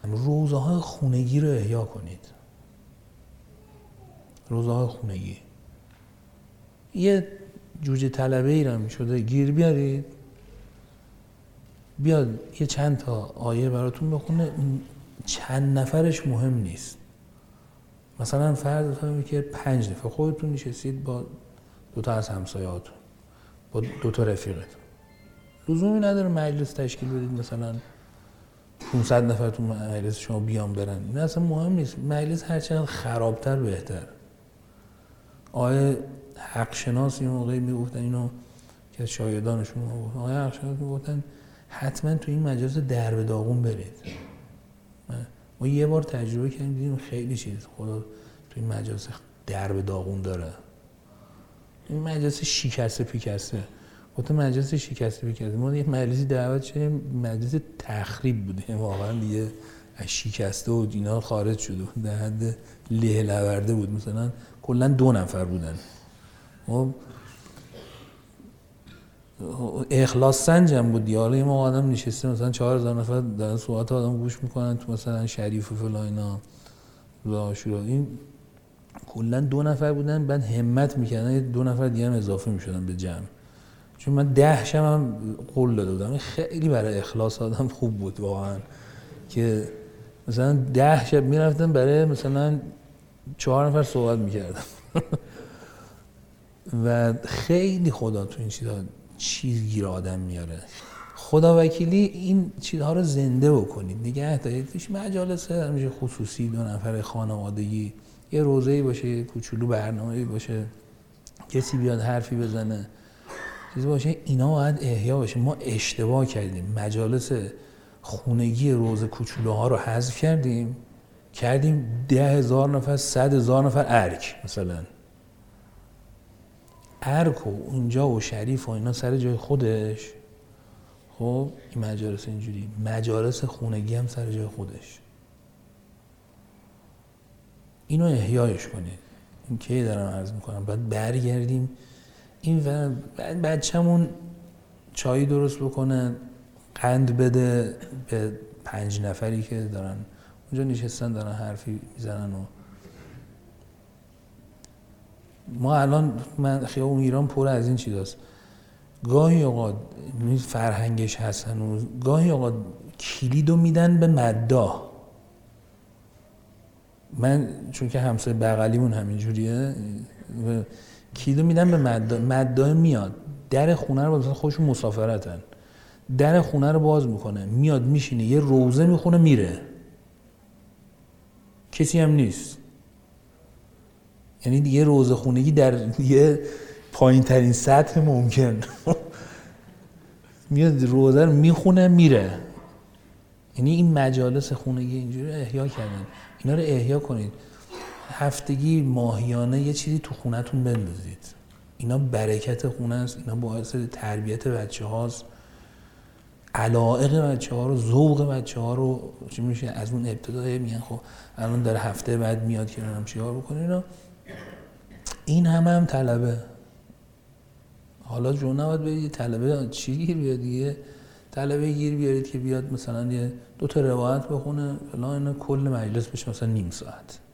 روزه‌های خونگی رو احیا کنید. روزه‌های خونگی. یه جوجه طلبه ای رو شده گیر بیارید، بیاد یه چند تا آیه براتون بخونه. چند نفرش مهم نیست. مثلا فرض کنید که 5 نفر خودتون نشستید با 2 تا از همسایه‌هاتون، با 2 تا رفیقتون. لزومی نداره مجلس تشکیل بدید مثلا 500 نفر تو مجلس شما بیان برن. این اصلا مهم نیست. مجلس هرچند خرابتر بهتر. آیه حق شناس این موقعی میگفتن، اینو که شاهدانشون میگفتن، آیه حق شناس میگفتن حتما تو این مجلس در به داغون برید. ما یه بار تجربه کردیم دیدیم خیلی چیز خدا تو این مجلس در به داغون داره. این مجلس شکسته پیکسته. گفتم مجلس شکسته پیکسته. ما یه مجلسی دعوت شدیم، مجلس تخریب بود. واقعا دیگه شکسته و اینا خارج شده بود. در حد له لورده بود. مثلا کلا 2 نفر بودن. ما اخلاص سنجم بود. حالا ما آدم نشسته مثلا 4000 نفر دارن صحبت آدم گوش میکنن تو مثلا شریف و فلان اینا عاشورا. این کلا 2 نفر بودن. بعد همت میکردن 2 نفر دیگه هم اضافه میشدن به جمع. چون من 10 شب هم قول داده بودم. خیلی برای اخلاص آدم خوب بود واقعا که مثلا 10 شب میرفتم برای مثلا 4 نفر صحبت میکردم. و خیلی خدا تو این چیز گیر آدم میاره. خدا وکیلی این چیزها رو زنده بکنید، نگه دارید. مجالس همیشه خصوصی 2 نفر خانوادگی، یه روزه‌ای باشه، یه کوچولو برنامه‌ای باشه، کسی بیاد حرفی بزنه، چیزی باشه. اینا باید احیا بشه. ما اشتباه کردیم. مجالس خونگی روز کوچولوها رو حذف کردیم 10,000 نفر 100,000 نفر ارک مثلا. ارک و اونجا و شریف و اینا سر جای خودش. خب این مجالس اینجوری، مجالس خونگی هم سر جای خودش. اینو احیایش کنید. این کی دارم عرض میکنم باید برگردیم این و بچه‌مون چای درست بکنه، قند بده به 5 نفری که دارن اونجا نشستن دارن حرفی میزنن. و ما الان خیابون ایران پر از این چیزاست. گاهی اوقات فرهنگش هست هنوز، گاهی اوقات کلیدو میدن به مداح. من چون که همسایه بغلیمون همینجوریه، کلیدو میدن به مداح. مداح میاد در خونه رو، مثلا خودشون مسافرتن، در خونه رو باز میکنه، میاد میشینه یه روزه میخونه میره، کسی هم نیست. یعنی دیگه روزه خونگی در دیگه پایین ترین سطح ممکن. میاد روزه رو میخونه میره. یعنی این مجالس خونگی اینجوری احیا کردن. اینا رو احیا کنید. هفتگی ماهیانه یه چیزی تو خونتون بندازید. اینا برکت خونه است. اینا باعث تربیت بچه هاست. علایق بچه ها رو، ذوق بچه ها رو چی میشه از اون ابتدای میگن خب الان داره هفته بعد میاد که نمیدونم چیکار بکنه. اینا این هم طلبه. حالا جون نباید برید طلبه چی گیر بیاد دیگه، طلبه گیر بیارید که بیاد مثلا یه 2 تا روایت بخونه فلان، اینا کل مجلس بشه مثلا نیم ساعت.